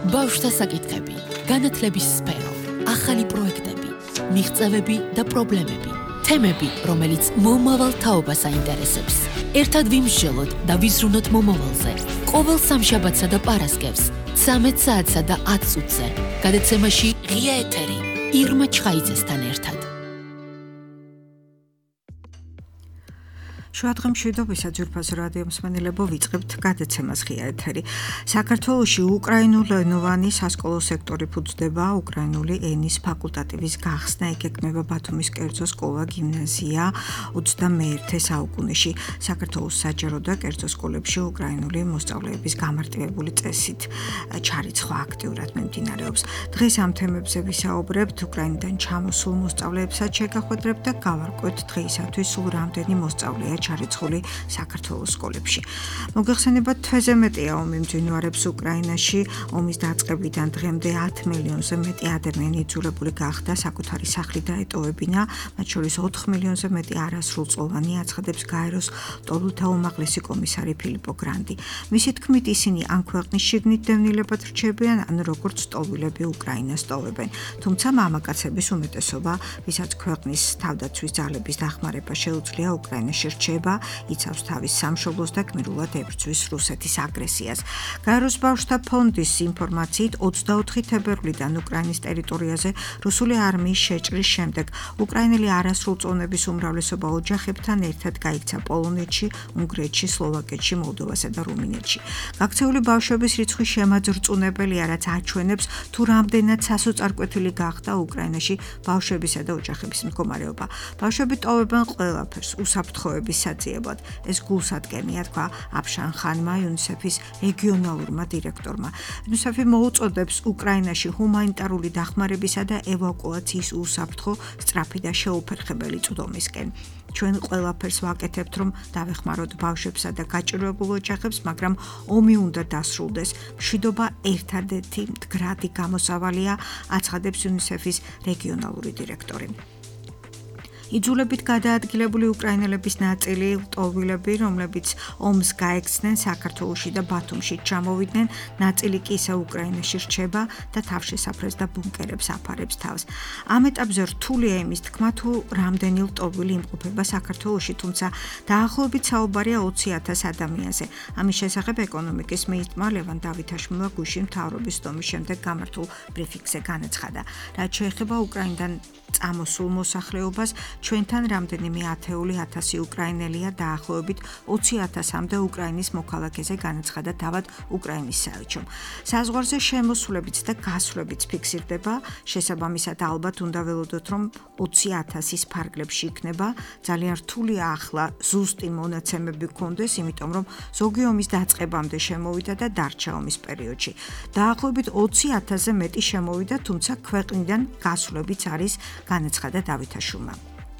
ბავშვთა საკითხები, განათლების სფერო, ახალი პროექტები, მიღწევები და პრობლემები, თემები, რომელიც მომავალ თაობას აინტერესებს. ერთად ვიმსჯელოთ და ვიზრუნოთ მომავალზე. ყოველ სამშაბათსა და პარასკევს 13 საათსა და 10 წუთზე. გადაცემაში ღია ეთერი ირმა ჩხაიძესთან ერთად. შუადღე მშვიდობისა ძვირფას რადიო მსმენელებო, ვიწყებთ გადაცემას ღია ეთერი. საქართველოში უკრაინულენოვანი სასკოლო სექტორი ფუძდება, უკრაინული ენის ფაკულტატივის გახსნა იგეგმება ბათუმის კერძო სკოლა გიმნაზია 21 საუკუნეში. საქართველოს საჯარო და კერძო სკოლებში უკრაინული მოსწავლეების გამარტივებული წესით ჩარიცხვა აქტიურად მიმდინარეობს. დღეს ამ თემებზე ვისაუბრებთ, უკრაინიდან ჩამოსულ მოსწავლეებსაც შეგახვედრებთ და გავარკვევთ დღეისათვის სულ რამდენი მოსწავლეა ჩარიცხული საქართველოს სკოლებში. მოგეხსენებათ, თვეზე მეტია ომი მძინვარებს უკრაინაში. ომის დაწყებიდან დღემდე 10 მილიონზე მეტი ადამიანი იძულებული გახდა საკუთარი სახლი დაეტოვებინა, მათ შორის 4 მილიონზე მეტი არასრულწლოვანი, აცხადებს გაეროს ლტოლვილთა უმაღლესი კომისარი ფილიპო გრანდი. მისი თქმით, ისინი ან ქვეყნის შიგნით დევნილებად რჩებიან, ან როგორც ლტოლვილები უკრაინას ტოვებენ. თუმცა მამაკაცების უმეტესობა, ვისაც ქვეყნის თავდაცვის ძალების დახმარება შეუძლია, უკრაინაში რჩება, იცავს თავის სამშობლოს და გმირულად ებრძვის რუსეთის აგრესიას. გაეროს ბავშვთა ფონდის ინფორმაციით 24 თებერვლიდან უკრაინის ტერიტორიაზე რუსული არმიის შეჭრის შემდეგ უკრაინელი არასრულწლოვნების უმრავლესობა ოჯახებთან ერთად გაიქცა პოლონეთში, უნგრეთში, სლოვაკეთში, მოლდოვასა და რუმინეთში. გაქცეული ბავშვების რიცხვი შემაძრწუნებელია, რაც აჩვენებს თუ რამდენად სასოწარკვეთილი გახდა უკრაინაში ბავშვებისა და ოჯახების მდგომარეობა. ბავშვები ტოვებენ ყველაფერს უსაფრთხოების საძიებლად. ეს გულსადგენია, თქვა აფშან ხანმა, იუნისეფის რეგიონალურმა დირექტორმა. იუნისეფი მოუწოდებს უკრაინაში ჰუმანიტარული დახმარებისა და ევაკუაციის უსაფრთხო, სწრაფი და შეუფერხებელი წვდომისკენ. ჩვენ ყველაფერს ვაკეთებთ, რომ დავეხმაროთ ბავშვებსა და გაჭირვებულ ოჯახებს, მაგრამ ომი უნდა დასრულდეს. მშვიდობა ერთადერთი მდგრადი გამოსავალია, აცხადებს იუნისეფის რეგიონალური დირექტორი. იძულებით გადაადგილებული უკრაინელების ნაწილი ლტოლვილები, რომლებიც ომს გაექცნენ საქართველოში და ბათუმში ჩამოვიდნენ, ნაწილი კი ისევ უკრაინაში რჩება და თავშესაფრებს და ბუნკერებს აფარებს თავს. ამ ეტაპზე რთულია იმის თქმა, თუ რამდენი ლტოლვილი იმყოფება საქართველოში, თუმცა დაახლოებით საუბარია 20,000 ადამიანზე. ამის შესახებ ეკონომიკის მინისტრმა ლევან დავითაშვილმა გუშინ მთავრობის დომის შემდეგ გამართულ ბრიფინგზე განაცხადა. რაც შეეხება უკრაინიდან წამოსულ მოსახლეობას, ჩვენთან რამდენიმე ათეული ათასი უკრაინელია, დაახლოებით 20,000-მდე უკრაინის მოქალაქეზე განაცხადა თავად უკრაინის საელჩომ. საზღვარზე შემოსვლებიც და გასვლებიც ფიქსირდება, შესაბამისად ალბათ უნდა ველოდოთ, რომ 20,000-ის ფარგლებში იქნება. ძალიან რთულია ახლა ზუსტი მონაცემები გქონდეს, იმიტომ რომ ზოგი ომის დაწყებამდე შემოვიდა და დარჩა ომის პერიოდში. დაახლოებით 20,000-ზე მეტი შემოვიდა, თუმცა ქვეყნიდან გასვლებიც არის, განაცხადა დავითაშვილმა.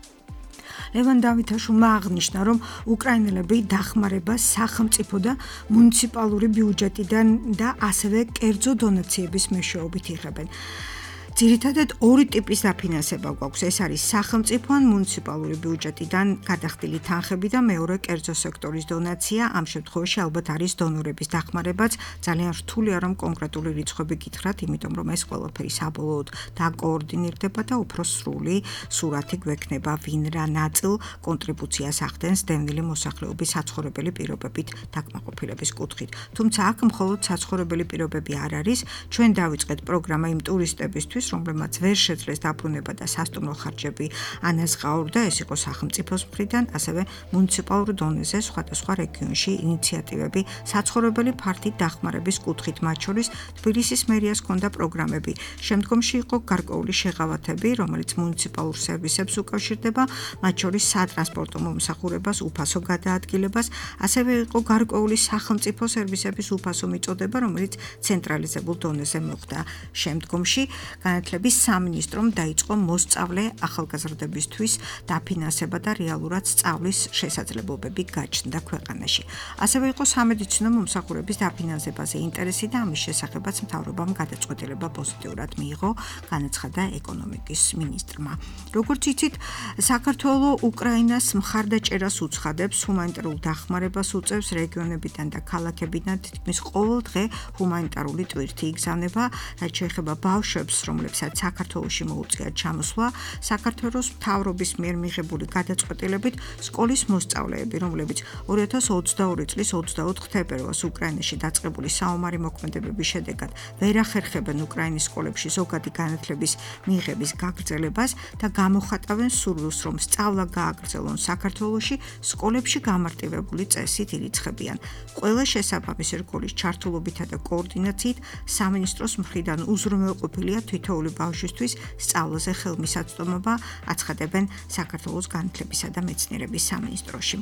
ლევან დავითაშვილმა აღნიშნა, რომ უკრაინელები დახმარებას სახელმწიფო და მუნიციპალური ბიუჯეტიდან და ასევე კერძო დონაციების მეშვეობით იღებენ. ძირითადად ორი ტიპის დაფინანსება გვაქვს. ეს არის სახელმწიფო ან მუნიციპალური ბიუჯეტიდან გადახდილი თანხები და მეორე კერძო სექტორის დონაცია. ამ შემთხვევაში ალბათ არის დონორების დახმარებაც. ძალიან რთულია, რომ კონკრეტული რიცხვები გითხრათ, იმიტომ რომ ეს ყველაფერი საბოლოოდ დაკოორდინირდება და უფრო სრული სურათი გვექნება, ვინ რა ნაწილ კონტრიბუციას ახდენს დევნილი მოსახლეობის საცხოვრებელი პირობებით დაკმაყოფილების კუთხით. თუმცა აქ მხოლოდ საცხოვრებელი პირობები არ არის. ჩვენ დავიწყეთ პროგრამა იმ ტურისტებისთვის, რომლებმაც ვერ შეძლეს დაბრუნება და სასტუმრო ხარჯები ანაზღაურდა, ეს იყო სახელმწიფოს მხრიდან, ასევე მუნიციპალურ დონეზე სხვადასხვა რეგიონში ინიციატივები საცხოვრებელი ფართით დახმარების კუთხით, მათ შორის თბილისის მერიას ჰქონდა პროგრამები. შემდგომში იყო გარკვეული შეღავათები, რომელიც მუნიციპალურ სერვისებს უკავშირდება, მათ შორის სატრანსპორტო მომსახურებას, უფასო გადაადგილებას, ასევე იყო გარკვეული სახელმწიფო სერვისების უფასო მიწოდება, რომელიც ცენტრალიზებულ დონეზე მოხდა. შემდგომში განათლების სამინისტრომ დაიწყო მოსწავლე ახალგაზრდებისთვის დაფინანსება და რეალურად სწავლის შესაძლებლობები გაჩნდა ქვეყანაში. ასევე იყო სამედიცინო მომსახურების დაფინანსებაზე ინტერესი და ამის შესახებაც მთავრობამ გადაწყვეტილება პოზიტიურად მიიღო, განაცხადა ეკონომიკის მინისტრმა. როგორც იცით, საქართველოს უკრაინას მხარდაჭერას უცხადებს, ჰუმანიტარულ დახმარებას უწევს რეგიონებიდან და ქალაქებიდან თითქმის ყოველ დღე ჰუმანიტარული ტვირთი იგზავნება, რაც შეეხება ბავშვებს, რომლებსაც საქართველოში მოუწიათ ჩამოსვლა, საქართველოს მთავრობის მიერ მიღებული გადაწყვეტილებით სკოლის მოსწავლეები, რომლებიც 2022 წლის 24 თებერვალს უკრაინაში დაწყებული საომარი მოქმედებების შედეგად ვერ ახერხებენ უკრაინის სკოლებში ზოგადი განათლების მიღების გაგრძელებას და გამოხატავენ სურვილს, რომ სწავლა გააგრძელონ საქართველოში, სკოლებში გამარტივებული წესით ირიცხებიან. ყველა შესაბამისი რგოლის ჩართულობითა და კოორდინაციით სამინისტროს მხრიდან უზრუნველყოფილია თითოეული ბავშვისთვის სწავლაზე ხელმისაწვდომობა, აცხადებენ საქართველოს განათლებისა და მეცნიერების სამინისტროში.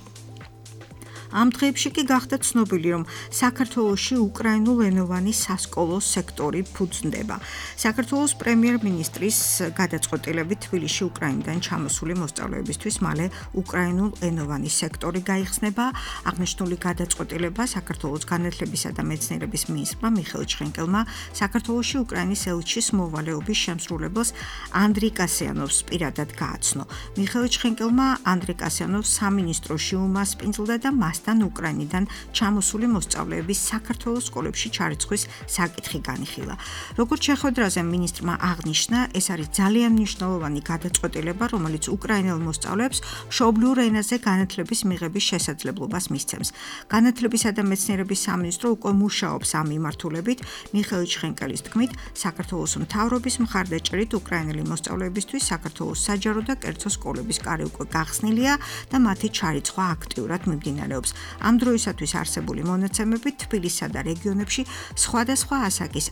ამ დღეებში კი გახდა ცნობილი, რომ საქართველოში უკრაინულენოვანი სასკოლო სექტორი ფუძნდება. საქართველოს პრემიერ-მინისტრის გადაწყვეტილებით თბილისში უკრაინიდან ჩამოსული მოსწავლეებისთვის მალე უკრაინულენოვანი სექტორი გაიხსნება. აღნიშნული გადაწყვეტილება საქართველოს განათლებისა და მეცნიერების მინისტრმა მიხეილ ჩხენკელმა საქართველოში უკრაინის ელჩის მოვალეობის შემსრულებელს ანდრეი კასიანოვს პირადად გააცნო. მიხეილ ჩხენკელმა ანდრეი კასიანოვს სამინისტროში უმასპინძლა და მასთან უკრაინიდან ჩამოსული მოსწავლეების საქართველოს სკოლებში ჩარიცხვის საკითხი განიხილა. როგორც შეხვედრაზე მინისტრმა აღნიშნა, ეს არის ძალიან მნიშვნელოვანი გადაწყვეტილება, რომელიც უკრაინელ მოსწავლეებს მშობლიურ ენაზე განათლების მიღების შესაძლებლობას მისცემს. განათლებისა და მეცნიერების სამინისტრო უკვე მუშაობს ამ მიმართულებით. მიხეილ ჩხენკელის თქმით, საქართველოს მთავრობის მხარდაჭერით უკრაინელი მოსწავლეებისთვის საქართველოს საჯარო და კერძო სკოლების კარი უკვე გახსნილია და მათი ჩარიცხვა აქტიურად მიმდინარეობს. ამ დროისათვის არსებული მონაცემებით თბილისსა და რეგიონებში სხვადასხვა ასაკის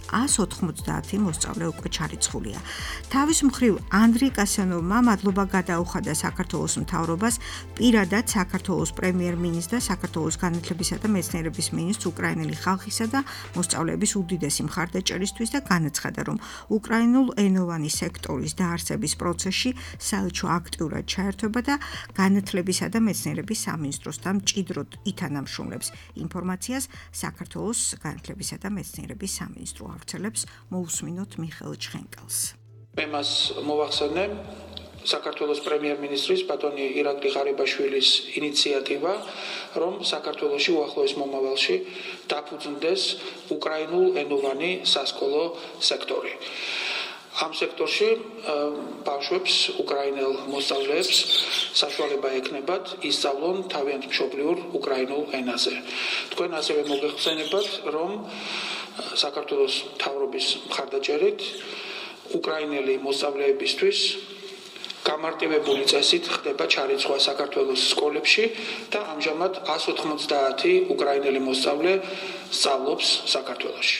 190 მოსწავლე უკვე ჩარიცხულია. თავის მხრივ ანდრეი კასიანოვმა მადლობა გადაუხადა საქართველოს მთავრობას, პირადად საქართველოს პრემიერ-მინისტრს და საქართველოს განათლებისა და მეცნიერების მინისტრს უკრაინელი ხალხისა და მოსწავლეების უდიდესი მხარდაჭერისთვის და განაცხადა, რომ უკრაინულენოვანი სექტორის დაარსების პროცესში საელჩო აქტიურად ჩაერთვება და განათლებისა და მეცნიერების სამინისტროსთან მჭიდროდ ითანამშრომლებს. ინფორმაციას საქართველოს განათლებისა და მეცნიერების სამინისტრო ავრცელებს. მოусმინოთ მიხეილ ჩხენკელს. მე მას მოვახსენე საქართველოს პრემიერ-მინისტრის ბატონი ირაკლი ღარიბაშვილის ინიციატივა, რომ საქართველოში უახლოეს მომავალში დაფუძნდეს უკრაინულენოვანი სასკოლო სექტორი. ამ სექტორში ბავშვებს, უკრაინელ მოსწავლეებს საშუალება ექნებათ ისწავლონ თავიანთ მშობლიურ უკრაინულ ენაზე. თქვენ ასევე მოგეხსენებათ, რომ საქართველოს მთავრობის მხარდაჭერით უკრაინელი მოსწავლეებისთვის გამარტივებული წესით ხდება ჩარიცხვა საქართველოს სკოლებში და ამჟამად 190 უკრაინელი მოსწავლე სწავლობს საქართველოში.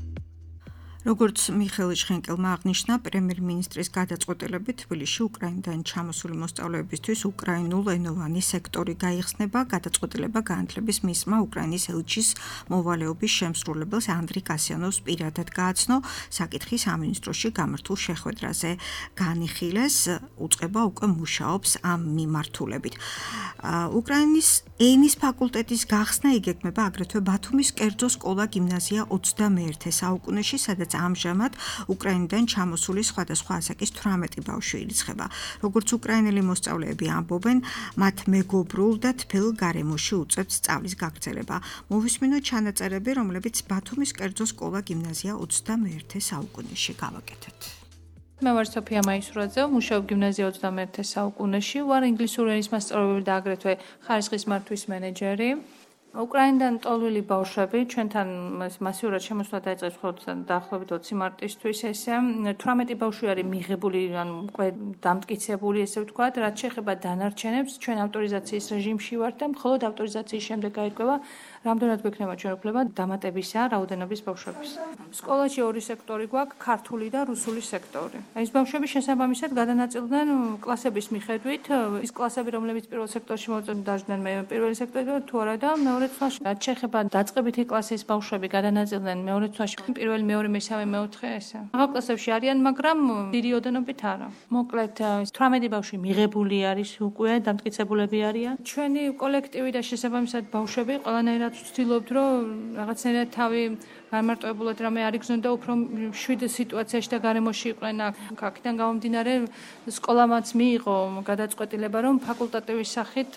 როგორც მიხეილ ჩხენკელმა აღნიშნა, პრემიერ-მინისტრის გადაწყვეტილებით თბილისში უკრაინიდან ჩამოსული მოსწავლეებისთვის უკრაინულენოვანი სექტორი გაიხსნება. გადაწყვეტილება განათლების მინისტრმა უკრაინის ელჩის მოვალეობის შემსრულებელს ანდრეი კასიანოვს პირადად გააცნო. საკითხი სამინისტროში გამართულ შეხვედრაზე განიხილეს. უწყება უკვე მუშაობს ამ მიმართულებით. უკრაინის ენის ფაკულტეტის გახსნა იგეგმება აგრეთვე ბათუმის კერძო სკოლა გიმნაზია 21 საუკუნეში, სადაც ამჟამად უკრაინიდან ჩამოსული სხვადასხვა ასაკის 18 ბავშვი ირიცხება. როგორც უკრაინელი მოსწავლეები ამბობენ, მათ მეგობრულ და თბილ გარემოში უწევთ სწავლის გაგრძელება. მოვისმინოთ ჩანაწერები, რომლებიც ბათუმის კერძო სკოლა გიმნაზია 21 საუკუნეში გავაკეთეთ. მე ვარ სოფია მაისურაძე, მუშაობ გიმნაზია 21 საუკუნეში, ვარ ინგლისური ენის მასწავლებელი და აგრეთვე ხარისხის მართვის მენეჯერი. უკრაინიდან ტოლვილი ბავშვები ჩვენთან მასიურად შემოსვლა დაიწყეს დაახლოებით 20 მარტისთვის ესე 18 ბავშვი არის მიღებული ან უკვე დამტკიცებული ესე ვთქვათ, რაც შეეხება დანარჩენებს ჩვენ ავტორიზაციის რეჟიმში ვართ და მხოლოდ ავტორიზაციის შემდეგ გაირკვევა რამდენად გვექნება ჩვენ უფლება დამატებისა რაოდენობის ბავშვების. სკოლაში ორი სექტორი გვაქვს, ქართული და რუსული სექტორი. ეს ბავშვები შესაბამისად გადანაწილდნენ კლასების მიხედვით, ის კლასები, რომლებიც პირველ სექტორში დაждდნენ პირველი სექტორი თუ არა და მეორე წლში. რაც შეეხება დაწყებითი კლასის ბავშვები გადანაწილდნენ მეორე წლში, პირველი, მეორე, მესამე, მეოთხე ესე. აღარ კლასებში არიან, მაგრამ დიდი ოდენობით არა. მოკლედ 18 ბავშვი მიღებული არის უკვე დამტკიცებულები არიან. ჩვენი კოლექტივი და შესაბამისად ბავშვები ყველანაირად ვცდილობთ, რომ რაღაცნაირად თავი გამარტოებულად რამე არ იგრძნონ და უფრო შვიდ სიტუაციაში და გარემოში იყვნენ. აქედან გამომდინარე სკოლამაც მიიღო გადაწყვეტილება, რომ ფაკულტატივის სახით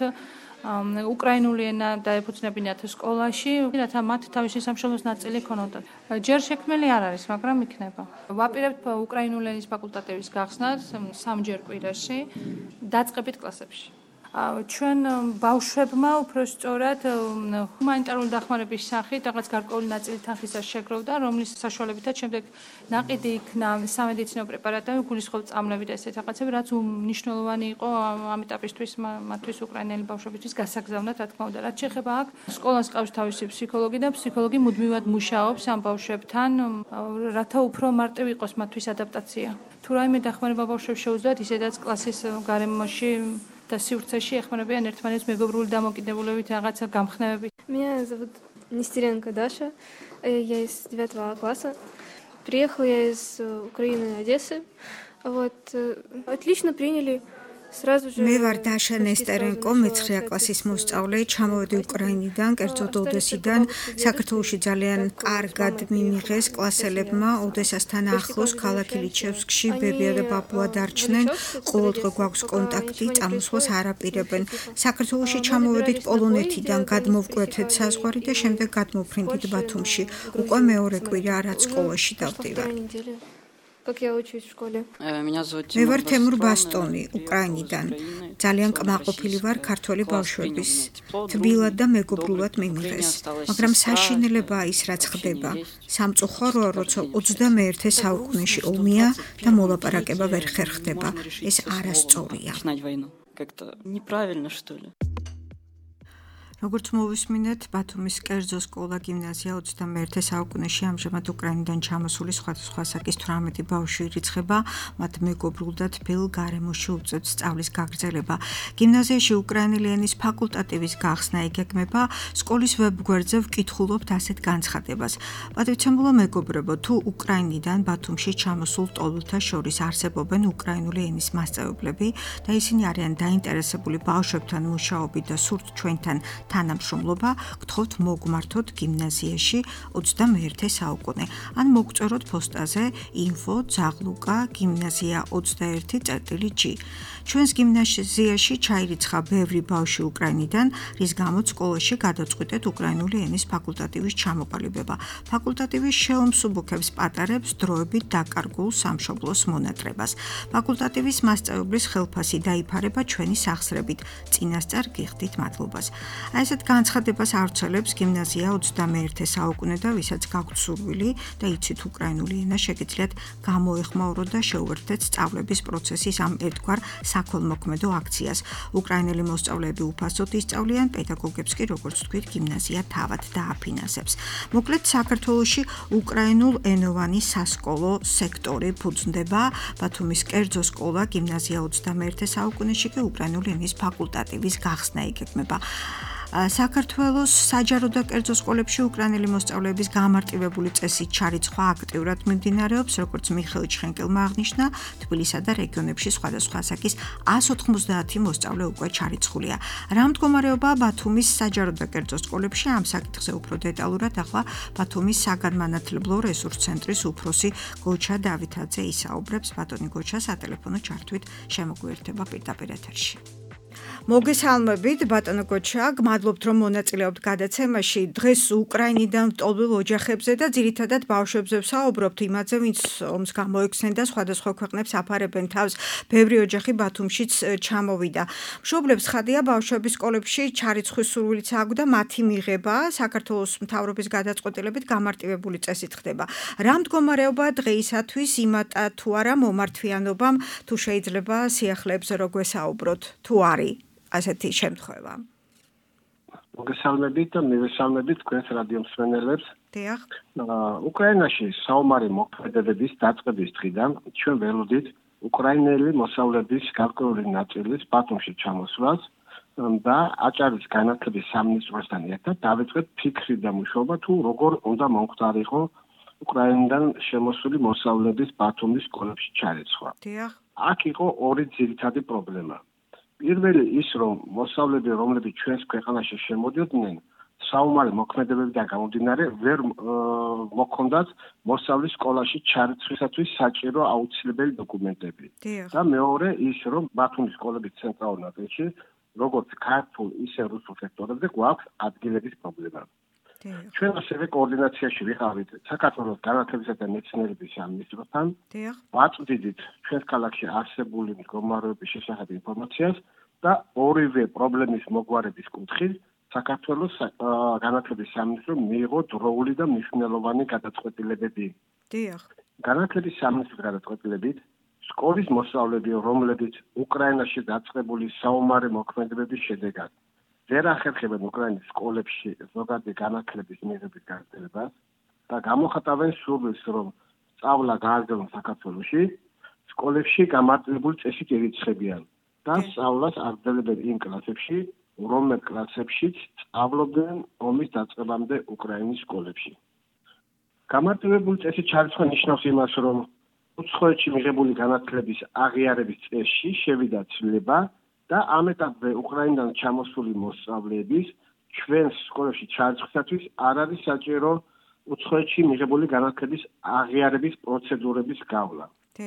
უკრაინული ენა დაეფუძნებინათ სკოლაში, რათა მათ თავისი სამშობლოს ნაწილი ქონოდათ. ჯერ შექმნილი არ არის, მაგრამ იქნება. ვაპირებთ უკრაინული ენის ფაკულტატივის გახსნას 3 კვირაში დაწყებით კლასებში. ჩვენ ბავშვებმა უпростоრად ჰუმანიტარული დახმარების სახით რაღაც გარკვეული ნაწილი თანხისას შეგროვდა, რომლის საშუალებითაც შემდეგ ნაყიდი იქნა სამედიცინო პრეპარატები, გულისხმობ წამლები და ესეთ რაღაცები, რაც მნიშვნელოვანი იყო ამ ეტაპისთვის მათთვის უკრაინელი ბავშვებისთვის გასაგზავნად, რა თქმა უნდა. რაც შეეხება აქ, სკოლას ყავს თავისი ფსიქოლოგი და ფსიქოლოგი მუდმივად მუშაობს ამ ბავშვებთან, რათა უფრო მარტივი იყოს მათთვის ადაპტაცია. თუ რაიმე დახმარება ბავშვებს შეუძლიათ, ისედაც классის გარემოში და სივრცეში ეხმარებიან ერთმანეთს მეგობრული დამოკიდებულებით რაღაცა გამხნევებით. Меня зовут Нестеренко Даша, я из 9 класса. Приехала я из Украины, Одессы. Вот, отлично приняли. მე ვარ დაშა ნესტერენკო, მე-9 კლასის მოსწავლე, ჩამოვედი უკრაინიდან, კერძოდ ოდესიდან. საქართველოში ძალიან კარგად მიმიღეს კლასელებმა, ოდესასთან ახლოს ქალაქი ლიჩევსკში ბებია და ბაბუა დარჩნენ. ყოველდღე გვაქვს კონტაქტი, წამოსვლას არ აპირებენ. საქართველოში ჩამოვედით პოლონეთიდან, გადმოვკვეთეთ საზღვარი და შემდეგ გადმოვფრინდით ბათუმში. უკვე მეორე კვირა რაც სკოლაში დავდივარ. Как я учусь в школе. მე ვარ თემურ ბასტონი, უკრაინიდან. ძალიან კმაყოფილი ვარ ქართველი ბავშვების. თბილად და მეგობრულად მიმიღეს. მაგრამ საშინელებაა ის, რაც ხდება. სამწუხაროა, როცა 21 საუკუნეში ომია და მოლაპარაკება ვერ ხერხდება. ეს არასწორია. როგორც მოვისმინეთ, ბათუმის კერძო სკოლა გიმნაზია 21 საუკუნეში ამჟამად უკრაინიდან ჩამოსული სხვადასხვა ასაკის 18 ბავშვი ირიცხება, მათ მეგობრულ და თბილ გარემოში უწევთ სწავლის გაგრძელება. გიმნაზიაში უკრაინული ენის ფაკულტატივის გახსნა იგეგმება, სკოლის ვებგვერდზე ვკითხულობთ ასეთ განცხადებას. პატივცემულო მეგობრებო, თუ უკრაინიდან ბათუმში ჩამოსულ ტოლთა შორის არსებობენ უკრაინული ენის მასწავლებლები და ისინი არიან დაინტერესებული ბავშვებთან მუშაობით და სურთ ჩვენთან თანამშრომლობა, გთხოვთ მოგმართოთ გიმნაზიაში 21 საუკუნე. ან მოგწეროთ პოსტაზე info@zagluka gimnazia 21.g. ჩვენს გიმნაზიაში ჩაირიცხა ბევრი ბავშვი უკრაინიდან, რის გამოც სკოლაში გადაწყვიტეთ უკრაინული ენის ფაკულტატივის ჩამოყალიბება. ფაკულტატივი შეუმსუბუქებს პატარებს დროებით დაკარგულ სამშობლოს მონატრებას. ფაკულტატივის მასწავლებლის ხელფასი დაიფარება ჩვენი სახსრებით. წინასწარ გიხდით მადლობას. ესეთ განცხადებას ავრცელებს გიმნაზია 21 საუკუნე და ვისაც გაქვთ სურვილი და იცით უკრაინული ენა, შეგიძლიათ გამოეხმაუროთ და შეუერთდეთ სწავლების პროცესის ამ ერთგვარ საქველმოქმედო აქციას. უკრაინელი მოსწავლეები უფასოდ ისწავლიან, პედაგოგებს კი, როგორც თქვით, გიმნაზია თავად დააფინანსებს. მოკლედ, საქართველოში უკრაინულ ენოვანი სასკოლო სექტორი ფუძნდება, ბათუმის კერძო სკოლა გიმნაზია 21 საუკუნეში კი უკრაინული ენის ფაკულტატივის გახსნა იგეგმება. საქართველოს საჯარო და კერძო სკოლებში უკრაინელი მოსწავლეების გამარტივებული წესით ჩარიცხვა აქტიურად მიმდინარეობს, როგორც მიხეილ ჩხენკელმა აღნიშნა, თბილისსა და რეგიონებში სხვადასხვა ასაკის 190 მოსწავლე უკვე ჩარიცხულია. რა მდგომარეობაა ბათუმის საჯარო და კერძო სკოლებში? ამ საკითხზე უფრო დეტალურად ახლა ბათუმის საგანმანათლებლო რესურს ცენტრის უფროსი გოჩა დავითაძე ისაუბრებს. ბატონი გოჩა, სატელეფონო ჩართვით შემოგვიერთება პირდაპირ ეთერში. მოგესალმებით, ბატონო გოჩა, გმადლობთ, რომ მონაწილეობთ გადაცემაში. დღეს უკრაინიდან ვტოლვილ ოჯახებზე და ძირითადად ბავშვებზე ვსაუბრობთ, იმაზე, ვინც ომს გამოექცნენ და სხვადასხვა ქვეყნებს აფარებენ თავს. ბევრი ოჯახი ბათუმშიც ჩამოვიდა. მშობლებს ხადია ბავშვების სკოლებში ჩარიცხვის სურვილიც აქვს და მათი მიღება საქართველოს მთავრობის გადაწყვეტილებით გამარტივებული წესით ხდება. რა მდგომარეობაა დღეისათვის, იმატა თუ არა მომართვიანობამ, თუ შეიძლება სიახლეებზე რო გვესაუბროთ, თუ არის ასეთი შემთხვევა? მოგესალმებით და მივესალმებით თქვენს რადიო მსმენელებს. დიახ. უკრაინაში საომარი მოქმედებების დაწყების დღიდან ჩვენ ველოდით უკრაინელი მოსავლების გარკვეული ნაწილის ბათუმში ჩამოსვლას და აჭარის განათლების სამინისტროსთან ერთად დავიწყეთ ფიქრი და მუშაობა თუ როგორ უნდა მომხდარიყო უკრაინიდან შემოსული მოსავლების ბათუმის სკოლებში ჩარიცხვა. დიახ. აქ იყო ორი ძირითადი პრობლემა. პირველი ის, რომ მოსავლები, რომლებიც ჩვენს ქვეყანაში შემოდიოდნენ, საომარი მოქმედებებიდან გამომდინარე, ვერ მოქონდათ მოსავლის სკოლაში ჩარიცხვისათვის საჭირო აუცილებელი დოკუმენტები. და მეორე ის, რომ ბათუმის სკოლების ცენტრალურ ნაწილში, როგორც ქართულ, ისე რუსულ სექტორებზე გვაქვს ადგილების პრობლემა. ჩვენ ასევე კოორდინაციაში ვიყავით საქართველოს განათლებისა და მეცნიერების სამინისტროსთან. ვაწვდიდით ჩვენს ქალაქში არსებული მდგომარეობის შესახებ ინფორმაციას და ორივე პრობლემის მოგვარების კუთხით საქართველოს განათლების სამინისტრო მიიღო დროული და მნიშვნელოვანი გადაწყვეტილებები. განათლების სამინისტრის გადაწყვეტილებით სკოლის მოსავლები, რომლებიც უკრაინაში დაწყებული საომარი მოქმედებების შედეგად ვერ ახერხებენ უკრაინის სკოლებში ზოგადი განათლების მიღების გაგრძელებას და გამოხატავენ სურვილს, რომ სწავლა გააგრძელონ საქართველოში, სკოლებში გამარტივებული წესით ერიცხებიან და სწავლას აგრძელებენ იმ კლასებში, რომელ კლასებშიც სწავლობდნენ ომის დაწყებამდე უკრაინის სკოლებში. გამარტივებული წესით ჩარიცხვა ნიშნავს იმას, რომ უცხოეთში მიღებული განათლების აღიარების წესში შევიდა ცვლილება და ამ ეტაპზე უკრაინიდან ჩამოსული მოსწავლეების ჩვენს სკოლებში ჩარიცხვისათვის არ არის საჭირო უცხოეთში მიღებული განათლების აღიარების პროცედურების გავლა.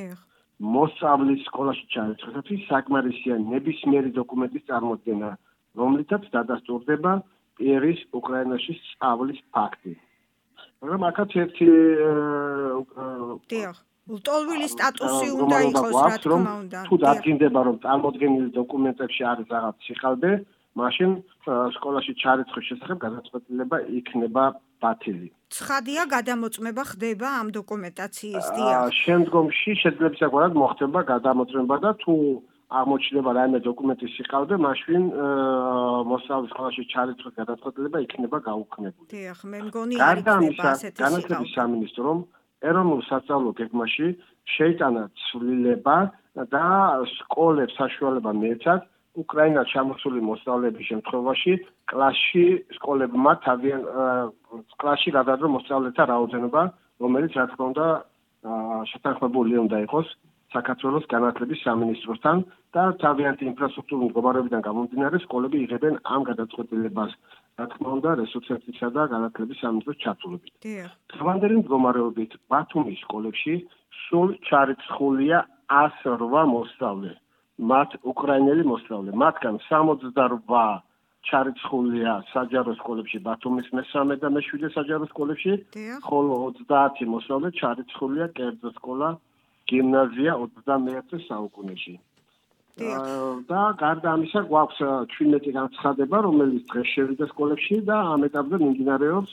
მოსწავლის სკოლაში ჩარიცხვისათვის საკმარისია ნებისმიერი დოკუმენტის წარმოდგენა, რომლითაც დადასტურდება პირის უკრაინაში სწავლის ფაქტი. მაგრამ აქაც ერთი ლტოლვილი სტატუსი უნდა იყოს, რა თქმა უნდა. თუ დადგინდება, რომ წარმოდგენილი დოკუმენტებში არის რაღაც სიხალბე, მაშინ სკოლაში ჩარიცხვის შესახებ გადაწყვეტილება იქნება ბათილი. ცხადია, გადამოწმება ხდება ამ დოკუმენტაციის. შემდგომში შეძლებისაგვარად მოხდება გადამოწმება და თუ აღმოჩნდება რაიმე დოკუმენტის სიხალბე, მაშინ მოსავლის სკოლაში ჩარიცხვის გადაწყვეტილება იქნება გაუქმებული. მე მგონი არ იქნება ასეთი განათლების სამინისტრომ ეროვნულ სასწავლო გეგმაში შეიტანა ცვლილება და სკოლებს საშუალება მიეცათ უკრაინას ჩამოსული მოსწავლეების შემთხვევაში კლასში სკოლებმა თავიანთ კლასში გადაადრო მოსწავლეთა რაოდენობა, რომელიც რა თქმა უნდა შეთანხმებული უნდა იყოს საქართველოს განათლების სამინისტროსთან და თავიანთი ინფრასტრუქტურული მდგომარეობიდან გამომდინარე სკოლები იღებენ ამ გადაწყვეტილებას. რა თქმა უნდა, რესურსებისა და განათლების სამინისტროს ჩართულობით. დღევანდელი მდგომარეობით ბათუმის სკოლებში სულ ჩარიცხულია 108 მოსწავლე, მათ უკრაინელი მოსწავლე. მათგან 68 ჩარიცხულია საჯარო სკოლებში ბათუმის მე-3 და მე-7 საჯარო სკოლებში, ხოლო 30 მოსწავლე ჩარიცხულია კერძო სკოლა გიმნაზია 21 საუკუნეში. და გარდა ამისა გვაქვს 17 განცხადება, რომელიც დღეს შევიდა სკოლებში და ამ ეტაპზე მიმდინარეობს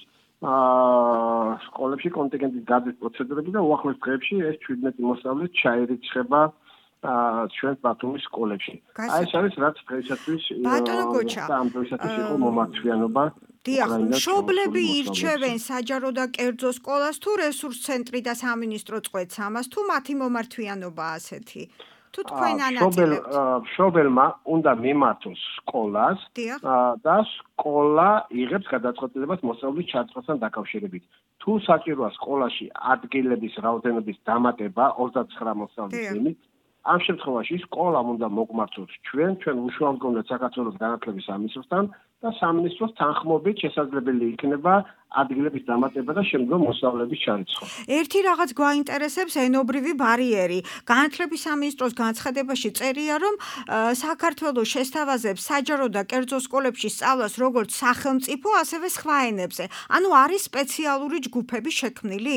სკოლებში კონტინგენტის გადის პროცედურები და უახლოეს დღეებში ეს 17 მოსწავლე ჩაირიცხება ჩვენ ბათუმის სკოლებში. ეს არის რაც დღეისათვის ამ დღეისათვის იყო მომართვიანობა. მშობლები ირჩევენ საჯარო და კერძო სკოლას თუ რესურს ცენტრი და სამინისტრო წყვეტს ამას თუ მათი მომართვიანობა ასეთი? თუ თქვენ ანაწილებთ. მშობელმა უნდა მიმართოს სკოლას და სკოლა იღებს გადაწყვეტილებას მოსწავლის ჩარიცხვასთან დაკავშირებით. თუ საჭიროა სკოლაში ადგილების რაოდენობის დამატება 29 მოსწავლის მიმართ, ამ შემთხვევაში სკოლამ უნდა მოგმართოს ჩვენ უშუალოდ საქართველოს განათლების სამინისტროსთან და სამინისტროს თანხმობით შესაძლებელი იქნება ადგილების დამატება და შემდგომ მოსწავლეების ჩარიცხვა. ერთი რაღაც გვაინტერესებს ენობრივი ბარიერი. განათლების სამინისტროს განცხადებაში წერია, რომ საქართველოს შესთავაზებს საჯარო და კერძო სკოლებში სწავლას როგორც სახელმწიფო, ასევე სხვა ენებზე. ანუ არის სპეციალური ჯგუფები შექმნილი?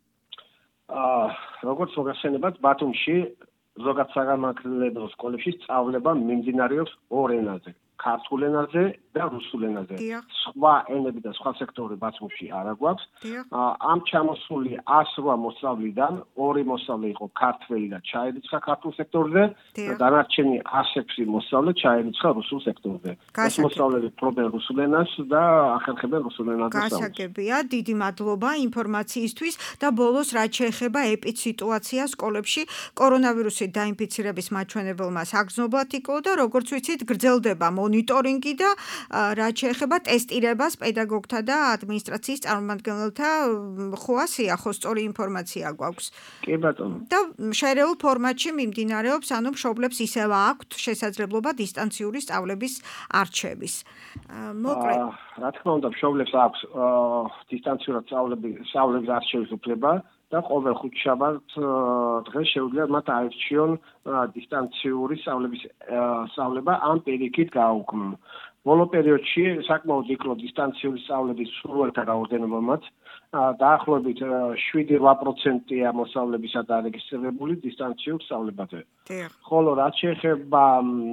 როგორც მოგახსენებათ, ბათუმში ზოგად საგანმანათლებლო სკოლებში სწავლება მიმდინარეობს ორ ენაზე, ქართულ ენაზე და რუსულ ენაზე. სხვა ენები და სხვა სექტორები ბაცმუქში არ აგვაქვს. ამ ჩამოსული 108 მოსწავლიდან 2 მოსწავლე იყო ქართველი და ჩაირიცხა ქართულ სექტორზე და დანარჩენი 106 მოსწავლე ჩაირიცხა რუსულ სექტორზე. ეს მოსწავლეები ფლობენ რუსულ ენას და ახერხებენ რუსულ ენაზე სწავლას. გასაგებია, დიდი მადლობა ინფორმაციისთვის და ბოლოს რაც შეეხება ეპიდსიტუაცია სკოლებში კორონავირუსით დაინფიცირების მაჩვენებელმა საგრძნობლად იყო და როგორც ვიცით გრძელდება მონიტორინგი და რაც შეეხება ტესტირებას პედაგოგთა და ადმინისტრაციის წარმომადგენელთა ხოასია, ხო სწორი ინფორმაცია გვაქვს. კი ბატონო. და შეერეულ ფორმატში მიმდინარეობს, ანუ მშობლებს ისევ აქვთ შესაძლებლობა დისტანციური სწავლების არჩევის. მოკლედ, რა თქმა უნდა, მშობლებს აქვს დისტანციურად სწავლების არჩევის უფლება და ყოველ ხუთშაბათ დღეს შეუძლია მათ აირჩიონ დისტანციური სწავლება ამ პირიქით გააუქმნონ. ბოლო პერიოდში საკმაოდ იქრო დისტანციური სწავლების სურვილთა რაოდენობამაც დაახლოებით 7-8%-ია მოსწავლებისა დარეგისტრირებული დისტანციურ სწავლებაზე. ხოლო რაც შეეხება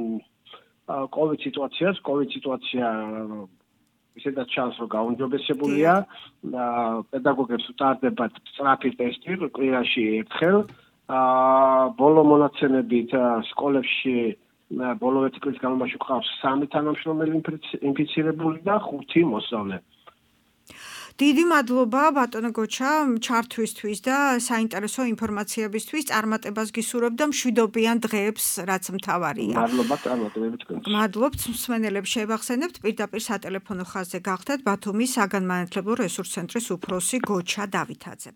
COVID სიტუაცია ისედაც ჩანს, რომ გაუმჯობესებულია, პედაგოგებს უტარდებათ სწრაფი ტესტი კვირაში ერთხელ. ბოლო მონაცემებით სკოლებში ბოლო წლის განმავლობაში გვყავს 3 თანამშრომელი ინფიცირებული და 5 მოსწავლე. დიდი მადლობა ბატონო გოჩა ჩართვისთვის და საინტერესო ინფორმაციებისთვის. წარმატებას გისურვებ და მშვიდობიან დღეებს, რაც მთავარია. მადლობა წარმატებებით. მადლობთ მსმენელებს შევახსენებთ პირდაპირ სატელეფონო ხაზზე გახდეთ ბათუმის საგანმანათლებლო რესურს ცენტრის უფროსი გოჩა დავითაძე.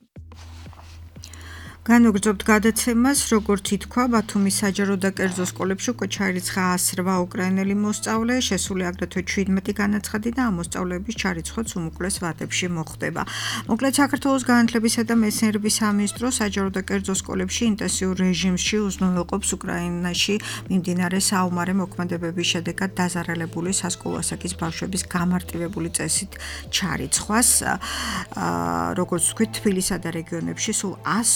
განვგრძობთ გადაცემას, როგორც ითქვა, ბათუმის საჯარო და კერძო სკოლებში უკვე ჩაირიცხა 108 უკრაინელი მოსწავლე, შესული აგრეთვე 17 განაცხადი და ამ მოსწავლეების ჩარიცხვაც უმოკლეს ვადებში მოხდება. მოკლედ საქართველოს განათლებისა და მეცნიერების სამინისტრო საჯარო და კერძო სკოლებში ინტენსიურ რეჟიმში უზრუნველყოფს უკრაინაში მიმდინარე საომარი მოქმედებების შედეგად დაზარალებული სასკოლო ასაკის ბავშვების გამარტივებული წესით ჩარიცხვას. როგორც ვთქვით, თბილისსა და რეგიონებში სულ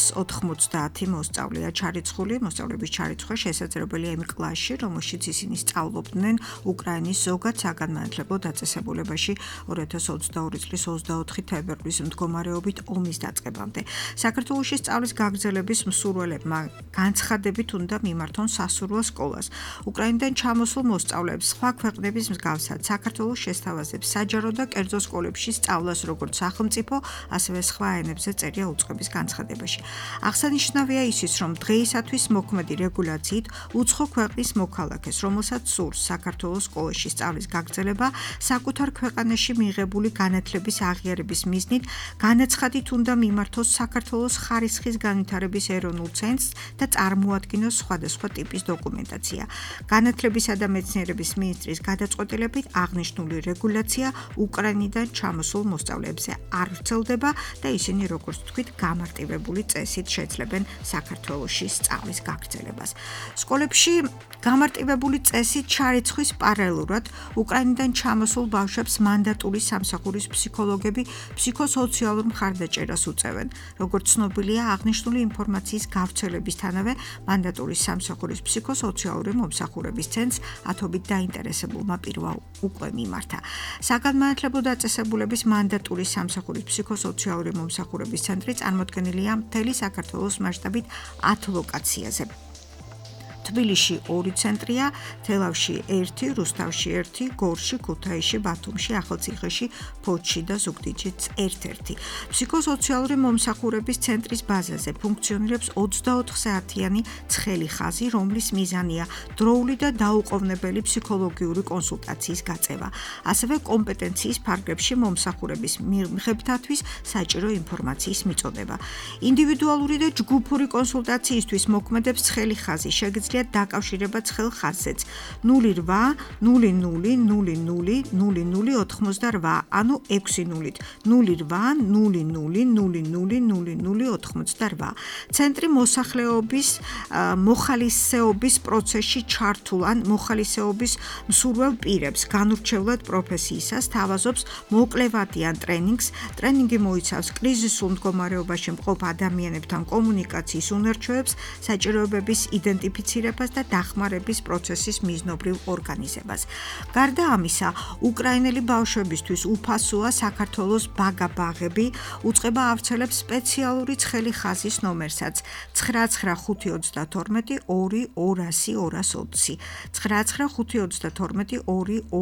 190 მოსწავლეა ჩარიცხული. მოსწავლეების ჩარიცხვა შესაძლებელია იმ კლასში, რომელშიც ისინი სწავლობდნენ უკრაინის ზოგად საგანმანათლებლო დაწესებულებაში 2022 წლის 24 თებერვლის მდგომარეობით ომის დაწყებამდე. საქართველოში სწავლის გაგრძელების მსურველებმა განცხადებით უნდა მიმართონ სასურველ სკოლას. უკრაინიდან ჩამოსულ მოსწავლეებს სხვა ქვეყნების მსგავსად საქართველოს შესთავაზებს საჯარო და კერძო სკოლებში სწავლას როგორც სახელმწიფო, ასევე სხვა ენებზე წერია უწყების განცხადებაში. აღსანიშნავია ისიც, რომ დღეისათვის მოქმედი რეგულაციით უცხო ქვეყნის მოქალაქეს, რომელსაც სურს საქართველოს სკოლაში სწავლის გაგრძელება, საკუთარ ქვეყანაში მიღებული განათლების აღიარების მიზნით, განაცხადით უნდა მიმართოს საქართველოს ხარისხის განვითარების ეროვნულ ცენტრს და წარმოადგინოს სხვადასხვა ტიპის დოკუმენტაცია. განათლებისა და მეცნიერების მინისტრის გადაწყვეტილებით აღნიშნული რეგულაცია უკრაინიდან ჩამოსულ მოსწავლეებზე არ ვრცელდება და ისინი, როგორც ვთქვით, გამარტივებული წესით შეძლებენ საქართველოში სწავლის გაგრძელებას. სკოლებში გამარტივებული წესით ჩარიცხვის პარალელურად უკრაინიდან ჩამოსულ ბავშვებს მანდატური სამსახურის ფსიქოლოგები ფსიქოსოციალურ მხარდაჭერას უწევენ. როგორც ცნობილია, აღნიშნული ინფორმაციის გავრცელებისთანავე მანდატური სამსახურის ფსიქოსოციალური მომსახურების ცენტრს ათობით დაინტერესებულმა პირმა უკვე მიმართა. საგანმანათლებლო დაწესებულების მანდატური სამსახურის ფსიქოსოციალური მომსახურების ცენტრი წარმოდგენილია მთელი საქართველოს მასშტაბით 10 ლოკაციაზე. თბილისში 2 ცენტრია, თელავში 1, რუსთავში 1, გორში, ქუთაისში, ბათუმში, ახალციხეში, ფოთში და ზუგდიდშიც 1. ფსიქოსოციალური მომსახურების ცენტრის ბაზაზე ფუნქციონირებს 24 საათიანი ცხელი ხაზი, რომლის მიზანია დროული და დაუყოვნებელი ფსიქოლოგიური კონსულტაციის გაწევა. ასევე კომპეტენციის ფარგლებში მომსახურების მიღებთათვის საჭირო ინფორმაციის მიწოდება. ინდივიდუალური და ჯგუფური კონსულტაციისთვის მოქმედებს ცხელი ხაზი, შეგიძლიათ დაკავშირება ცხელ ხაზზეც 08 00 00 0088, ანუ 6-0-ით 08 00 00 0088. ცენტრი მოსახლეობის მოხალისეობის პროცესში ჩართულ ან მოხალისეობის მსურველ პირებს განურჩევლად პროფესიისას თავაზობს მოკლევადიან ტრენინგს. ტრენინგი მოიცავს კრიზისულ მდგომარეობაში მყოფ ადამიანებთან კომუნიკაციის უნარჩვევებს, საჭიროებების იდენტიფიცირებას დაკავშირებას და დახმარების პროცესის მიზნობრივ ორგანიზებას. გარდა ამისა, უკრაინელი ბავშვებისთვის უფასოა საქართველოს ბაგა-ბაღები, უწყება ავრცელებს სპეციალური ცხელი ხაზის ნომერსაც 99532 200 99532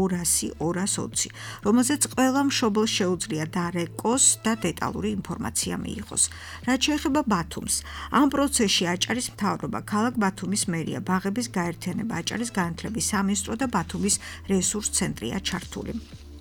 200, რომელზეც ყველა მშობელს შეუძლია დარეკოს და დეტალური ინფორმაცია მიიღოს. რაც შეეხება ბათუმს, ამ პროცესში აჭარის მთავრობა, ქალაქ ბათუმის მერია, ბაღების გაერთიანება, აჭარის განათლების სამინისტრო და ბათუმის რესურს ცენტრია ჩართული.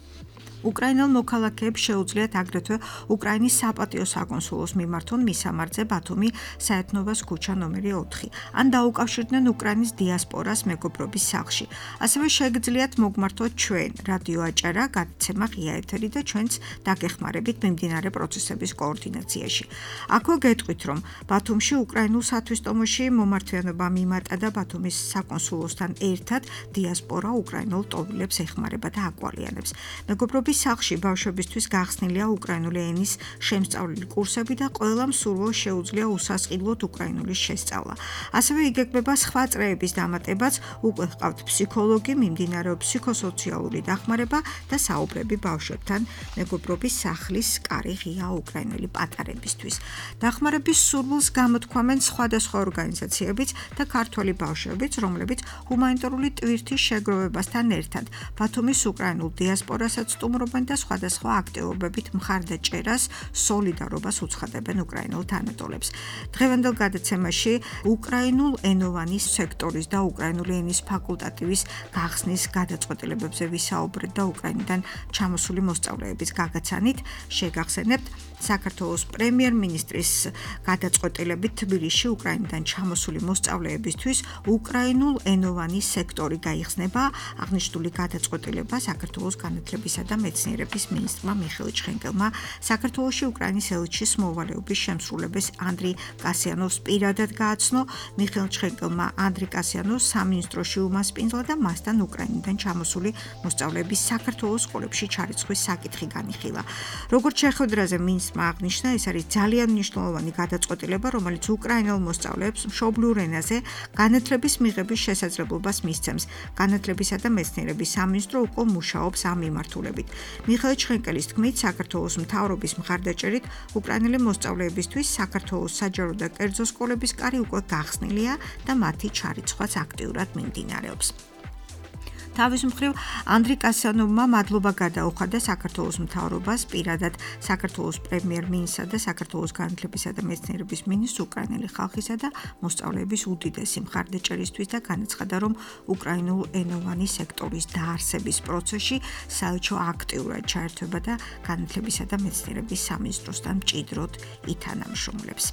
უკრაინელ მოქალაქეებს შეუძლიათ აგრეთვე უკრაინის საპატიო საკონსულოს მიმართონ მისამართზე ბათუმი საეთნობას ქუჩა ნომერი 4 ან დაუკავშირდნენ უკრაინის დიასპორას მეგობრობის სახლში. ასევე შეგძლიათ მოგმართოთ ჩვენ რადიო აჭარა გადაცემა ღია ეთერი და ჩვენც დაგეხმარებით მიმდინარე პროცესების კოორდინაციაში. აქვე გეტყვით, რომ ბათუმში უკრაინულ სათვისტომოში მომართვიანობა მიმატა და ბათუმის საკონსულოსთან ერთად დიასპორა უკრაინულ ტოვილებს ეხმარება და აკვალიანებს. მეგობრობის სახლში ბავშვებისთვის გახსნილია უკრაინული ენის შემსწავლელი კურსები და ყველამ სურვილს შეუძლია უსასყიდლოდ უკრაინულის შესწავლა. ასევე იგეგმება სხვა წრეების დამატებაც, უკვე ჰყავთ ფსიქოლოგი, მიმდინარეობს ფსიქოსოციალური დახმარება და საუბრები ბავშვებთან მეგობრობის სახლის კარი ღია უკრაინელი პატარებისთვის. დახმარების სურვილს გამოთქვამენ სხვადასხვა ორგანიზაციებიც და ქართველი ბავშვებიც, რომლებიც ჰუმანიტარული ტვირთის შეგროვებასთან ერთად ბათუმის უკრაინულ დიასპორასაც სტუმრობენ და სხვადასხვა აქტივობებით მხარდაჭერას, სოლიდარობას უცხადებენ უკრაინულ თანატოლებს. დღევანდელ გადაცემაში უკრაინულ ენოვანი სექტორის და უკრაინული ენის ფაკულტატივის გახსნის გადაწყვეტილებებზე ვისაუბრეთ და უკრაინიდან ჩამოსული მოსწავლეების გაგაცანით შეგახსენებთ საქართველოს პრემიერ-მინისტრის გადაწყვეტილებით თბილისში უკრაინიდან ჩამოსული მოსწავლეებისთვის უკრაინულ ენოვანი სექტორი გაიხსნება. აღნიშნული გადაწყვეტილება საქართველოს განათლებისა და მეცნიერების მინისტრმა მიხეილ ჩხენკელმა საქართველოში უკრაინის ელჩის მოვალეობის შემსრულებელს ანდრი კასიანოვს პირადად გააცნო. მიხეილ ჩხენკელმა ანდრი კასიანოვს სამინისტროში უმასპინძლა და მასთან უკრაინიდან ჩამოსული მოსწავლეების საქართველოს სკოლებში ჩარიცხვის საკითხი განიხილა. როგორც შეხვედრაზე მინისტრმა აღნიშნა, ეს არის ძალიან მნიშვნელოვანი გადაწყვეტილება, რომელიც უკრაინელ მოსწავლეებს მშობლიურ ენაზე განათლების მიღების შესაძლებლობას მისცემს. განათლებისა და მეცნიერების სამინისტრო უკვე მუშაობს ამ მიმართულებით. მიხეილ ჩხენკელის თქმით, საქართველოს მთავრობის მხარდაჭერით უკრაინელი მოსწავლეებისთვის საქართველოს საჯარო და კერძო სკოლების კარი უკვე გახსნილია და მათი ჩარიცხვაც აქტიურად მიმდინარეობს. თავის მხრივ ანდრი კასიანოვმა მადლობა გადაუხადა საქართველოს მთავრობას, პირადად საქართველოს პრემიერ-მინისტრსა და საქართველოს განათლებისა და მეცნიერების მინისტრს უკრაინელი ხალხისა და მოსწავლეების უდიდესი მხარდაჭერისთვის და განაცხადა, რომ უკრაინულ ენოვანი სექტორის დაარსების პროცესში საელჩო აქტიურად ჩაერთვება და განათლებისა და მეცნიერების სამინისტროსთან მჭიდროდ ითანამშრომლებს.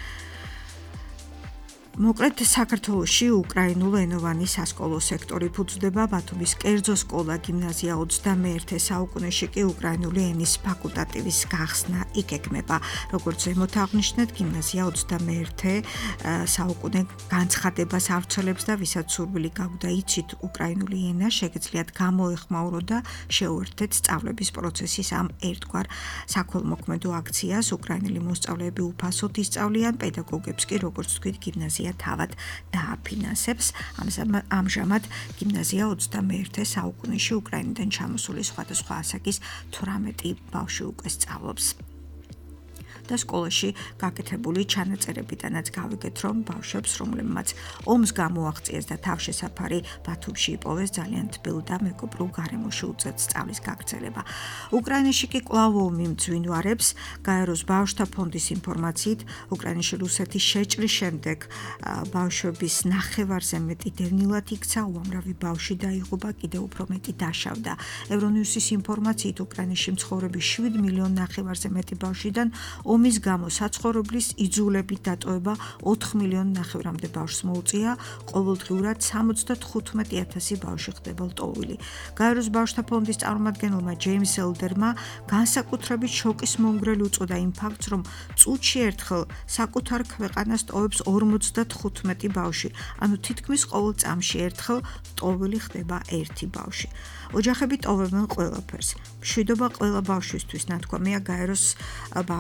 მოკლედ საქართველოში უკრაინულ ენოვანი სასკოლო სექტორი ფუძდება. ბათუმის კერძო სკოლა გიმნაზია 21 საუკუნეში კი უკრაინული ენის ფაკულტატივის გახსნა იგეგმება. როგორც ზემოთ აღნიშნეთ, გიმნაზია 21 საუკუნე განცხადებას ავრცელებს და ვისაც სურვილი გაქვთ და იცით უკრაინული ენა, შეგიძლიათ გამოეხმაუროთ და შეუერთდეთ სწავლების პროცესის ამ ერთგვარ საქველმოქმედო აქციას. უკრაინელი მოსწავლეები უფასოდ ისწავლიან, პედაგოგებს კი, როგორც თქვით, გიმნაზია თავად დააფინანსებს. ამჟამად გიმნაზია 21 საუკუნეში უკრაინიდან ჩამოსული სხვადასხვა ასაკის 18 ბავშვი უკვე სწავლობს. და სკოლაში გაკეთებული ჩანაწერებიდანაც გავიგეთ, რომ ბავშვებს, რომლებმაც ომს გამოაღწიეს და თავშესაფარი ბათუმში იპოვეს, ძალიან თბილ და მეგობრულ გარემოში უწევთ სწავლის გაგრძელება. უკრაინაში კი კვლავ ომი მძვინვარებს. გაეროს ბავშვთა ფონდის ინფორმაციით, უკრაინაში რუსეთის შეჭრის შემდეგ ბავშვების ნახევარზე მეტი დევნილად იქცა, უამრავი ბავშვი დაიღუპა, კიდევ უფრო მეტი დაშავდა. ევრონიუსის ინფორმაციით, უკრაინაში მცხოვრები 7 მილიონ ნახევარზე მეტი ბავშვიდან ომის გამო საცხოვრებლის იძულებით დატოვება 4 მილიონ ნახევრამდე ბავშვს მოუწია, ყოველდღიურად 75,000 ბავშვი ხდება ლტოვილი. გაეროს ბავშვთა ფონდის წარმომადგენელმა ჯეიმს ელდერმა განსაკუთრებით შოკის მომგვრელი უწოდა იმ ფაქტს, რომ წუთში ერთხელ საკუთარ ქვეყანას ტოვებს 55 ბავშვი, ანუ თითქმის ყოველ წამში ერთხელ ლტოვილი ხდება ერთი ბავშვი. ოჯახები ტოვებენ ყველაფერს. მშვიდობა ყველა ბავშვისთვის, ნათქვამია გაეროს ბავშვთა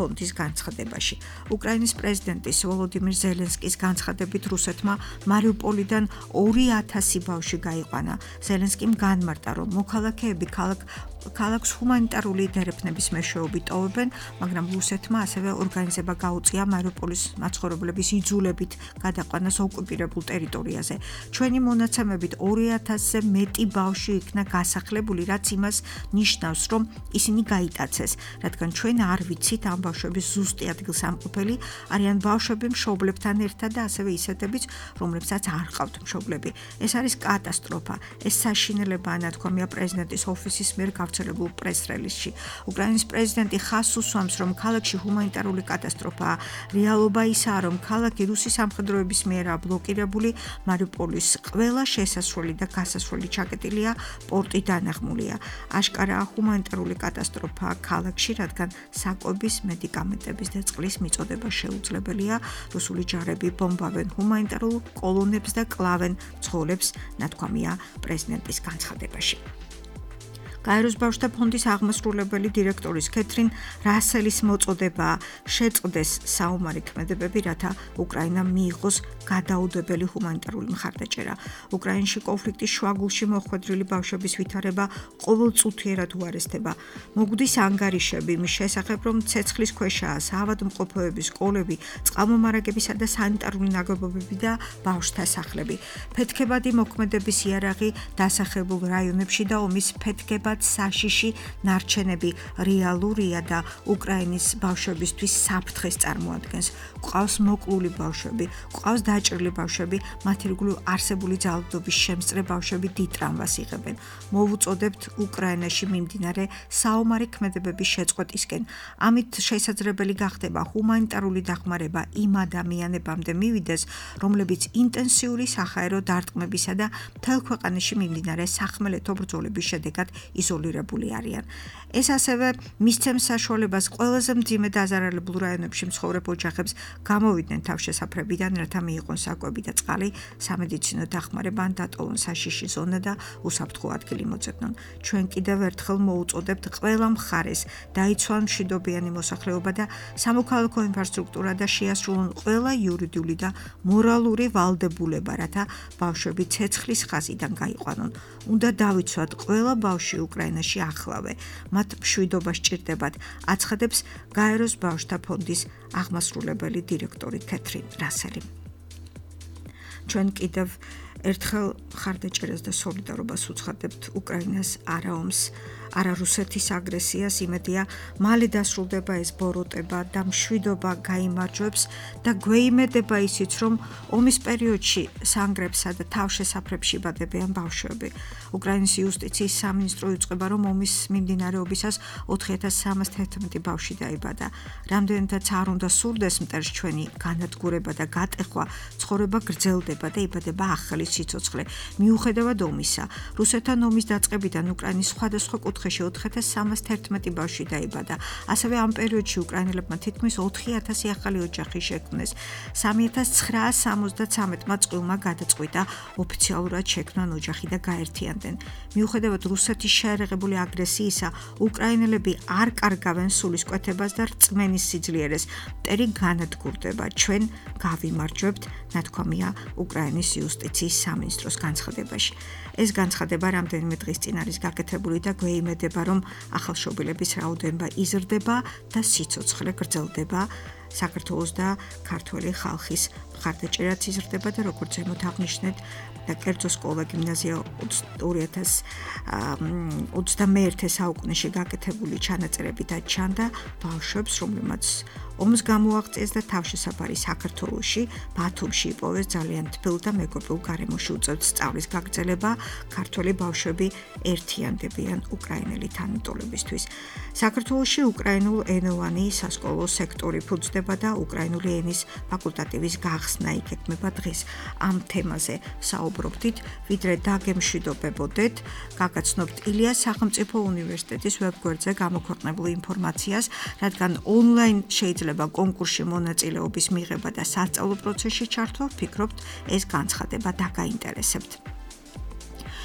ფონდის განცხადებაში. უკრაინის პრეზიდენტის ვოლოდიმირ ზელენსკის განცხადებით რუსეთმა მარიუპოლიდან 2000 ბავშვი გაიყვანა. ზელენსკიმ განმარტა, რომ მოქალაქეები ქალაქს ჰუმანიტარული დერეფნების მეშვეობით ტოვებენ, მაგრამ რუსეთმა ასევე ორგანიზება გაუწია მარიუპოლის მაცხოვრებლების იძულებით გადაყვანას ოკუპირებულ ტერიტორიაზე. ჩვენი მონაცემებით 2000-ზე მეტი ბავშვი იქნა გასახლებული, რაც იმას ნიშნავს, რომ ისინი გაიტაცეს, რადგან ჩვენ არ ვიცით ამ ბავშვების ზუსტი ადგილსამყოფელი, არიან ბავშვები მშობლებთან ერთად და ასევე ისეთებიც, რომლებსაც არ ჰყავთ მშობლები. ეს არის კატასტროფა. ეს საშინელებაა, ნათქვამია პრეზიდენტის ოფისის მიერ გავრცელებულ პრეს-რელიზში. უკრაინის პრეზიდენტი ხაზს უსვამს, რომ ქალაქში ჰუმანიტარული კატასტროფაა. რეალობა ისაა, რომ ქალაქი რუსი სამხედროების მიერაა ბლოკირებული, მარიუპოლის ყველა შესასვლელი და გასასვლელი ჩაკეტილია, პორტი დანაღმულია. აშკარაა ჰუმანიტარული კატასტროფაა ქალაქში, რადგან საკვების, მედიკამენტების და წყლის მიწოდება შეუძლებელია. რუსული ჯარები ბომბავენ ჰუმანიტარულ კოლონებს და კლავენ მძღოლებს, ნათქვამია პრეზიდენტის განცხადებაში. გაეროს ბავშვთა ფონდის აღმასრულებელი დირექტორის კეთრინ რასელის მოწოდება შეწყდეს საომარი ქმედებები, რათა უკრაინამ მიიღოს გადაუდებელი ჰუმანიტარული მხარდაჭერა. უკრაინაში კონფლიქტის შუაგულში მოხვედრილი ბავშვების ვითარება ყოველწუთიერად უარესდება. მოგვდის ანგარიშები მის შესახებ, რომ ცეცხლის ქვეშაა საავადმყოფოების სკოლები, წყალმომარაგებისა და სანიტარული ნაგებობები და ბავშვთა სახლები. ფეთქებადი მოქმედების იარაღი დასახლებულ რაიონებში და ომის ფეთქება საშიში ნარჩენები რეალურია და უკრაინის ბავშვებისთვის საფრთხეს წარმოადგენს. გვყავს მოკლული ბავშვები, გვყავს დაჭრილი ბავშვები, მათ ირგვლივ არსებული ძალადობის შემწრე ბავშვები დიდ ტრამვას იღებენ. მოვუწოდებთ უკრაინაში მიმდინარე საომარი ქმედებების შეწყვეტისკენ. ამით შესაძლებელი გახდება ჰუმანიტარული დახმარება იმ ადამიანებამდე მივიდეს, რომლებიც ინტენსიური საჰაერო დარტყმებისა და მთელ ქვეყანაში მიმდინარე სახმელეთო ბრძოლების შედეგად იზოლირებული არიან. ეს ასევე მისცემს საშუალებას ყველაზე მძიმე დაზარალებულ რაიონებში მცხოვრებ ოჯახებს გამოვიდნენ თავშესაფრებიდან, რათა მიიღონ საკვები და წყალი, სამედიცინო დახმარება ან დატოვონ საშიში ზონა და უსაფრთხო ადგილი მოძებნონ. ჩვენ კიდევ ერთხელ მოუწოდებთ ყველა მხარეს დაიცვან მშვიდობიანი მოსახლეობა და სამოქალაქო ინფრასტრუქტურა და შეასრულონ ყველა იურიდიული და მორალური ვალდებულება, რათა ბავშვები ცეცხლის ხაზიდან გაიყვანონ. უნდა დავიცვათ ყველა ბავშვი უკრაინაში ახლავე. მათ მშვიდობა სჭირდებათ, აცხადებს გაეროს ბავშვთა ფონდის აღმასრულებელი დირექტორი კეთრინ რასელი. ჩვენ კიდევ ერთხელ მხარდაჭერას და სოლიდარობას უცხადებთ უკრაინას არა ომს, არა რუსეთის აგრესიას, იმედია მალე დასრულდება ეს ბოროტება და მშვიდობა გაიმარჯვებს და გვეიმედება ისიც, რომ ომის პერიოდში სანგრებსა და თავშესაფრებში იბადებიან ბავშვები. უკრაინის იუსტიციის სამინისტრო იწყება, რომ ომის მიმდინარეობისას 4311 ბავშვი დაიბადა. რამდენადაც არ უნდა სურდეს მტერს ჩვენი განადგურება და გატეხვა, ცხოვრება გრძელდება და იბადება ახალი სიცოცხლე. მიუხედავად ომისა, რუსეთთან ომის დაწყებიდან უკრაინის სხვადასხვა კუთხეში 4311 ბავშვი დაიბადა. ასევე ამ პერიოდში უკრაინელებმა თითქმის 4000 ახალი ოჯახი შექმნეს. 3973 წყვილმა გადაწყვიტა ოფიციალურად შექმნან ოჯახი და გაერთიანდნენ. მიუხედავად რუსეთის შეერაღებული აგრესიისა, უკრაინელები არ კარგავენ სულისკვეთებას და რწმენის სიძლიერეს. მტერი განადგურდება. ჩვენ გავიმარჯვებთ, ნათქვამია უკრაინის იუსტიციის სამინისტროს განცხადებაში. ეს განცხადება რამდენიმე დღის წინ არის გაკეთებული და გვეიმედება, რომ ახალშობილების რაოდენობა იზრდება და სიცოცხლე გრძელდება. საქართველოს და ქართველი ხალხის მხარდაჭერაც იზრდება და როგორც ზემოთ აღნიშნეთ, და კერძო სკოლა გიმნაზია 2021 საუკუნეში გაკეთებული ჩანაწერები და ჩანდა ბავშვებს, რომლებმაც ომს გამოაღწიეს და თავშესაფარი საქართველოში, ბათუმში იპოვეს ძალიან თბილ და მეგობრულ გარემოში უწევთ სწავლის გაგრძელება, ქართველი ბავშვები ერთიანდებიან უკრაინელი თანატოლებისთვის. საქართველოში უკრაინულ ენოვანი სასკოლო სექტორი ფუძდება და უკრაინული ენის ფაკულტატივის გახსნა იგეგმება დღეს. ამ თემაზე საუბრობდით, ვიდრე დაგემშვიდობებოდეთ, გაგაცნობთ ილიას სახელმწიფო უნივერსიტეტის ვებგვერდზე გამოქვეყნებულ ინფორმაციას, რადგან ონლაინ შეიძლება კონკურსში მონაწილეობის მიღება და სასწავლო პროცესში ჩართვა, ვფიქრობთ, ეს განცხადება დაგაინტერესებთ.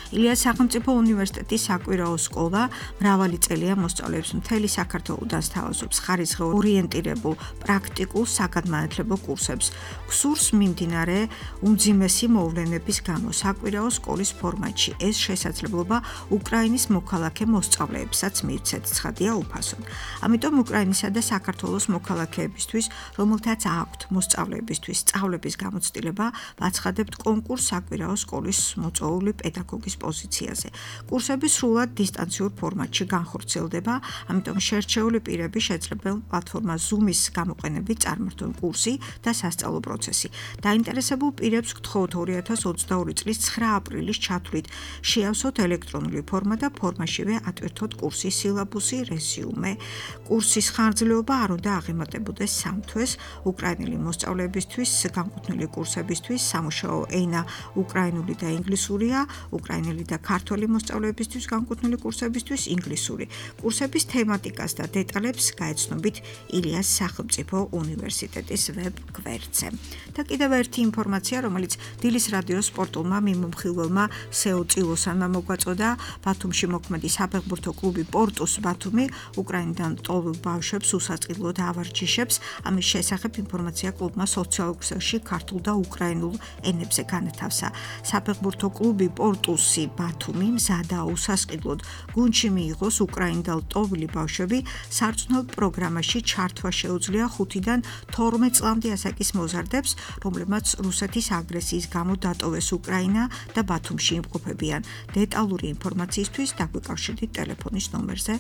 ილიას სახელმწიფო უნივერსიტეტის საკვირაო სკოლა მრავალი წელია მოსწავლეებს მთელი საქართველოდან სთავაზობს ხარისხეულ ორიენტირებულ პრაქტიკულ საგანმანათლებლო კურსებს. გსურს მიმდინარე უმძიმესი მოვლენების გამო საკვირაო სკოლის ფორმატში ეს შესაძლებლობა უკრაინის მოქალაქე მოსწავლეებსაც მივცეთ, ცხადია უფასოდ. ამიტომ უკრაინისა და საქართველოს მოქალაქეებისთვის, რომელთაც აქვთ მოსწავლეებისთვის სწავლების გამოცდილება, ვაცხადებთ კონკურს საკვირაო სკოლის მოწვეული პედაგოგის პოზიციაზე. კურსები სრულად დისტანციურ ფორმატში განხორციელდება, ამიტომ შერჩეული პირები შეძლებენ პლატფორმა Zoom-ის გამოყენებით წარმართონ კურსი და სასწავლო პროცესი. დაინტერესებულ პირებს გთხოვთ 2022 წლის 9 აპრილის ჩათვლით შეავსოთ ელექტრონული ფორმა და ფორმაშივე ატვირთოთ კურსის სილაბუსი, რეზიუმე. კურსის ხანგრძლივობა არ უნდა აღემატებოდეს 3 თვეს. უკრაინელი მოსწავლეებისთვის განკუთვნილი კურსებისთვის სამუშაო ენა უკრაინული და ინგლისურია, უკრაინელი და ქართველი მოსწავლეებისთვის განკუთვნილი კურსებისთვის ინგლისური. კურსების თემატიკას და დეტალებს გაეცნობით ილიას სახელმწიფო უნივერსიტეტის ვებ გვერდზე. და კიდევ ერთი ინფორმაცია, რომელიც დილის რადიოს სპორტულმა მიმომხილველმა სეო წილოსანმა მოგვაწოდა, ბათუმში მოქმედი საფეხბურთო კლუბი პორტუს ბათუმი უკრაინიდან ტოლულ ბავშვებს უსაწყილოდ ავარჯიშებს. ამის შესახებ ინფორმაცია კლუბმა სოციალურ ქსელში ქართულ და უკრაინულ ენებზე განათავსა. საფეხბურთო კლუბი პორტუსი ბათუმი მზადაა უსასყიდლოდ გუნდში მიიღოს უკრაინიდან ტოვილი ბავშვები. სარწმუნო პროგრამაში ჩართვა შეუძლია 5-დან 12 წლამდე ასაკის მოზარდებს, რომლებმაც რუსეთის აგრესიის გამო დატოვეს უკრაინა და ბათუმში იმყოფებიან. დეტალური ინფორმაციისთვის დაგვიკავშირდით ტელეფონის ნომერზე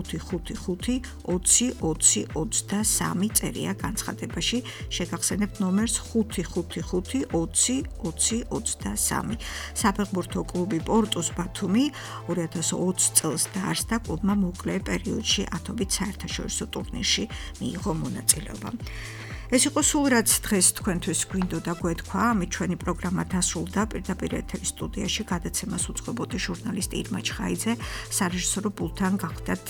555 20 20 23 წერია განცხადებაში. შეგახსენებთ ნომერს 555 20 20 23. საფეხბურთო კლუბი პორტუს ბათუმი 2020 წელს დაარსდა, კლუბმა მოკლე პერიოდში ათობით საერთაშორისო ტურნირში მიიღო მონაწილეობა. ეს იყო სულ რაც დღეს თქვენთვის გვინდოდა გვეთქვა, ამით ჩვენი პროგრამა დასრულდა. პირდაპირ ეთერის სტუდიაში გადაცემას უძღვებოდი ჟურნალისტი ირმა ჩხაიძე, სარეჟისორო პულტთან გახდათ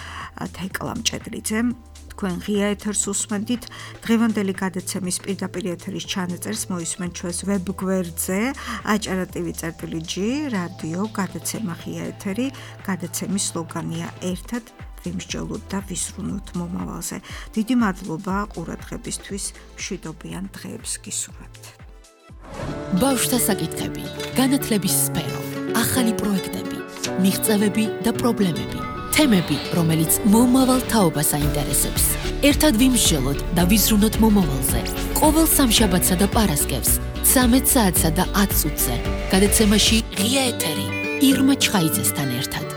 თეკლა მჭედლიძე. თქვენ ღია ეთერს უსმენდით. დღევანდელი გადაცემის პირდაპირ ეთერის ჩანაწერს მოისმენთ ჩვენს ვებ გვერდზე acara.tv/g რადიო გადაცემა ღია ეთერი. გადაცემის სლოგანია ერთად ვიმსჯელოთ და ვისრუნოთ მომავალზე. დიდი მადლობა ყურადღებისთვის, მშვიდობიან დღეებს გისურვებთ. ბავშვთა საკითხები, განათლების სფერო, ახალი პროექტები, მიღწევები და პრობლემები. თემები, რომელიც მომავალ თაობას აინტერესებს. ერთად ვიმსჯელოთ და ვიზრუნოთ მომავალზე. ყოველ სამშაბათსა და პარასკევს 13 საათსა და 10 წუთზე. გადაცემაში ღია ეთერი ირმა ჩხაიძესთან ერთად.